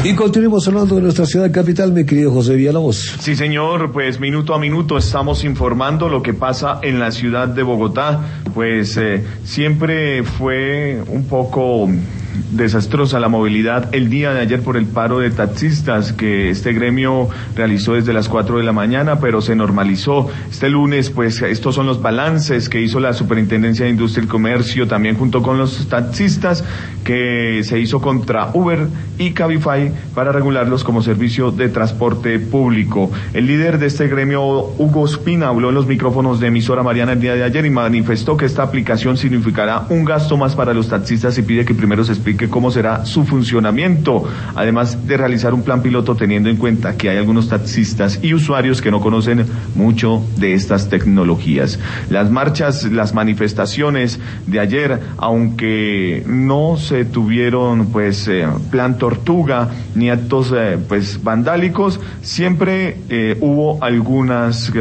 Y continuemos hablando de nuestra ciudad capital, mi querido José Villalobos. Sí, señor, pues minuto a minuto estamos informando lo que pasa en la ciudad de Bogotá. Pues siempre fue un poco desastrosa la movilidad el día de ayer por el paro de taxistas que este gremio realizó desde las 4 de la mañana, pero se normalizó. Este lunes, pues estos son los balances que hizo la Superintendencia de Industria y Comercio, también junto con los taxistas, que se hizo contra Uber y Cabify para regularlos como servicio de transporte público. El líder de este gremio, Hugo Espina, habló en los micrófonos de emisora Mariana el día de ayer y manifestó que esta aplicación significará un gasto más para los taxistas y pide que primero se explique cómo será su funcionamiento, además de realizar un plan piloto teniendo en cuenta que hay algunos taxistas y usuarios que no conocen mucho de estas tecnologías. Las marchas, las manifestaciones de ayer, aunque no se tuvieron pues plan tortuga ni actos pues vandálicos, siempre hubo algunas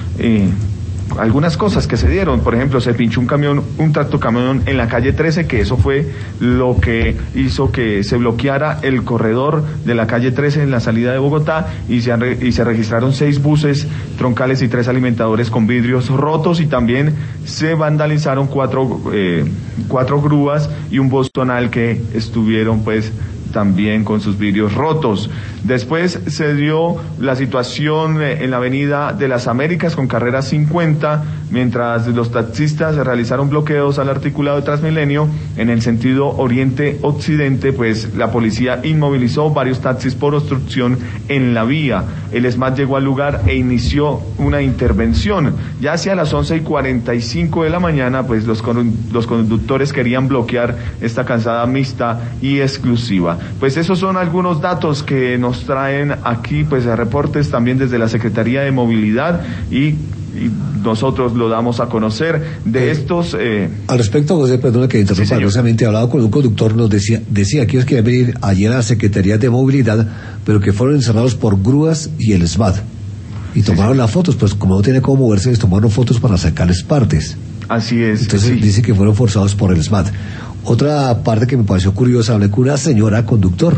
cosas que se dieron. Por ejemplo, se pinchó un tractocamión en la calle 13, que eso fue lo que hizo que se bloqueara el corredor de la calle 13 en la salida de Bogotá, y se registraron 6 buses troncales y 3 alimentadores con vidrios rotos, y también se vandalizaron 4 grúas y un bus tonal que estuvieron pues también con sus vidrios rotos. Después se dio la situación en la avenida de las Américas con carrera 50, mientras los taxistas realizaron bloqueos al articulado de Transmilenio en el sentido oriente-occidente, pues la policía inmovilizó varios taxis por obstrucción en la vía. El SMAT llegó al lugar e inició una intervención. Ya hacia las 11:45 de la mañana, pues los conductores querían bloquear esta calzada mixta y exclusiva. Pues esos son algunos datos que nos traen aquí, pues reportes también desde la Secretaría de Movilidad, y nosotros lo damos a conocer de estos... Al respecto, José, perdona que interrumpa, precisamente hablaba con un conductor, nos decía que ellos querían venir allí a la Secretaría de Movilidad, pero que fueron encerrados por grúas y el SMAT, y tomaron las fotos, pues como no tiene cómo moverse, les tomaron fotos para sacarles partes. Así es. Entonces dice que fueron forzados por el SMAT. Otra parte que me pareció curiosa, hablé con una señora conductor,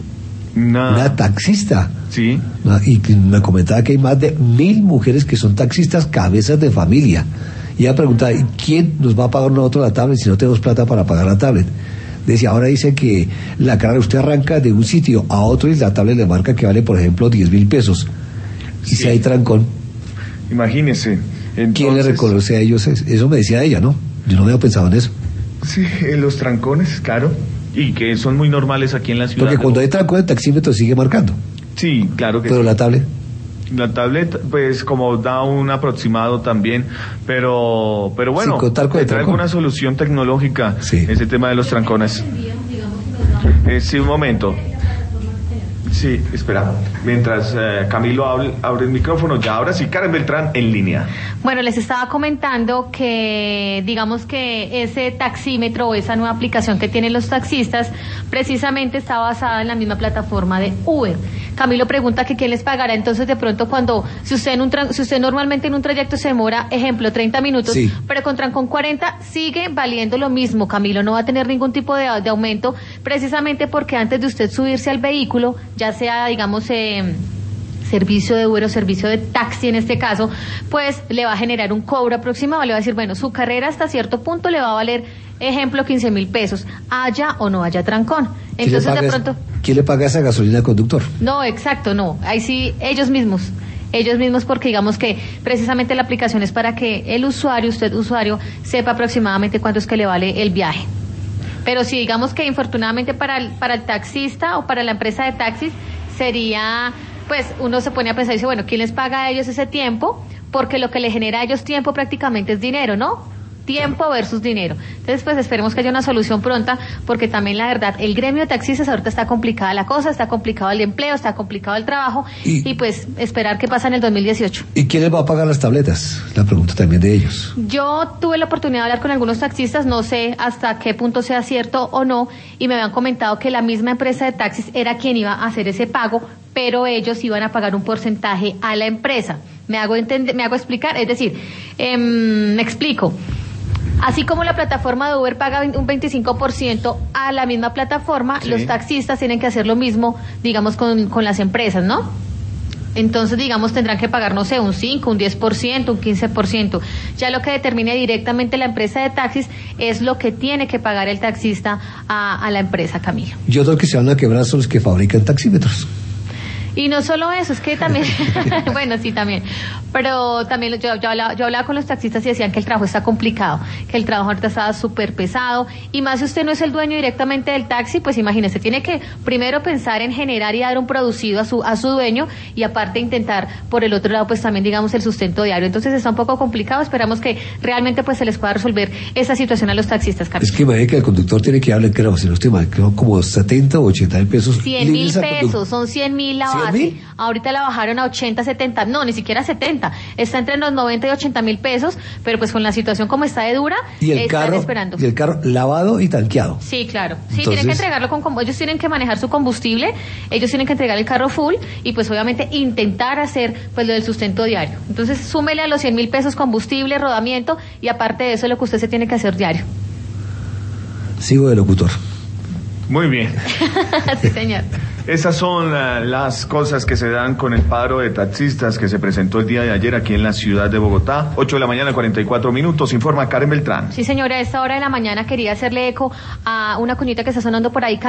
una taxista, sí, y que me comentaba que hay más de 1,000 mujeres que son taxistas, cabezas de familia, y ella preguntaba, ¿y quién nos va a pagar nosotros la tablet si no tenemos plata para pagar la tablet? Decía, ahora dice que la carga, usted arranca de un sitio a otro y la tablet le marca que vale, por ejemplo, 10,000 pesos, y si hay trancón, imagínese. Entonces, ¿quién le reconoce a ellos eso? Me decía ella, ¿no? Yo no había pensado en eso. Sí, los trancones, claro, y que son muy normales aquí en la ciudad. Porque cuando hay trancón el taxímetro sigue marcando. Sí, claro que sí. Pero la tablet, pues como da un aproximado también, pero bueno, trae alguna solución tecnológica, sí, ese tema de los trancones. Sí, un momento. Sí, espera, mientras Camilo abre el micrófono, ya ahora sí, Karen Beltrán en línea. Bueno, les estaba comentando que, digamos que ese taxímetro o esa nueva aplicación que tienen los taxistas, precisamente está basada en la misma plataforma de Uber. Camilo pregunta que quién les pagará, entonces de pronto si usted normalmente en un trayecto se demora, ejemplo, 30 minutos, sí, pero con trancón 40, sigue valiendo lo mismo, Camilo, no va a tener ningún tipo de aumento, precisamente porque antes de usted subirse al vehículo, ya sea, digamos, servicio de Uber o servicio de taxi en este caso, pues le va a generar un cobro aproximado, le va a decir, bueno, su carrera hasta cierto punto le va a valer, ejemplo, 15,000 pesos, haya o no haya trancón. Entonces de pronto... ¿Quién le paga esa gasolina al conductor? No, exacto, no, ahí sí, ellos mismos, porque digamos que precisamente la aplicación es para que el usuario, sepa aproximadamente cuánto es que le vale el viaje. Pero si digamos que infortunadamente para el taxista o para la empresa de taxis sería, pues uno se pone a pensar y dice, bueno, ¿quién les paga a ellos ese tiempo? Porque lo que le genera a ellos tiempo prácticamente es dinero, ¿no? Tiempo versus dinero. Entonces, pues esperemos que haya una solución pronta, porque también la verdad, el gremio de taxistas ahorita está complicada la cosa, está complicado el empleo, está complicado el trabajo, y pues esperar qué pasa en el 2018. ¿Y quién les va a pagar las tabletas? La pregunta también de ellos. Yo tuve la oportunidad de hablar con algunos taxistas, no sé hasta qué punto sea cierto o no, y me habían comentado que la misma empresa de taxis era quien iba a hacer ese pago, pero ellos iban a pagar un porcentaje a la empresa. Me hago explicar, es decir, me explico. Así como la plataforma de Uber paga un 25% a la misma plataforma, Sí. los taxistas tienen que hacer lo mismo, digamos, con las empresas, ¿no? Entonces, digamos, tendrán que pagar, no sé, un 5, un 10%, un 15%. Ya lo que determine directamente la empresa de taxis es lo que tiene que pagar el taxista a la empresa, Camilo. Y otros que se van a quebrar son los que fabrican taxímetros. Y no solo eso, es que también, bueno, sí, también, pero también yo hablaba con los taxistas y decían que el trabajo está complicado, que el trabajo ahorita está súper pesado, y más si usted no es el dueño directamente del taxi, pues imagínese, tiene que primero pensar en generar y dar un producido a su dueño, y aparte intentar, por el otro lado, pues también, digamos, el sustento diario. Entonces está un poco complicado, esperamos que realmente pues se les pueda resolver esa situación a los taxistas, Carlos. Es que imagínate que el conductor tiene que darle, creo, si no estoy mal, creo como 70 o 80 mil pesos. 100 mil libres al pesos, son 100.000 la base. 100.000. Ahorita la bajaron a 80, 70, no, ni siquiera 70. Está entre los 90 y 80 mil pesos, pero pues con la situación como está de dura, Y el están carro, esperando. y el carro lavado y tanqueado. Sí, claro. Sí, Entonces, tienen que entregarlo ellos tienen que manejar su combustible, ellos tienen que entregar el carro full y pues obviamente intentar hacer pues lo del sustento diario. Entonces súmele a los 100 mil pesos combustible, rodamiento y aparte de eso lo que usted se tiene que hacer diario. Sigo de locutor. Muy bien. Sí, señor. Esas son las cosas que se dan con el paro de taxistas que se presentó el día de ayer aquí en la ciudad de Bogotá. 8 de la mañana, 44 minutos. Informa Karen Beltrán. Sí, señora, a esta hora de la mañana quería hacerle eco a una cuñita que está sonando por ahí.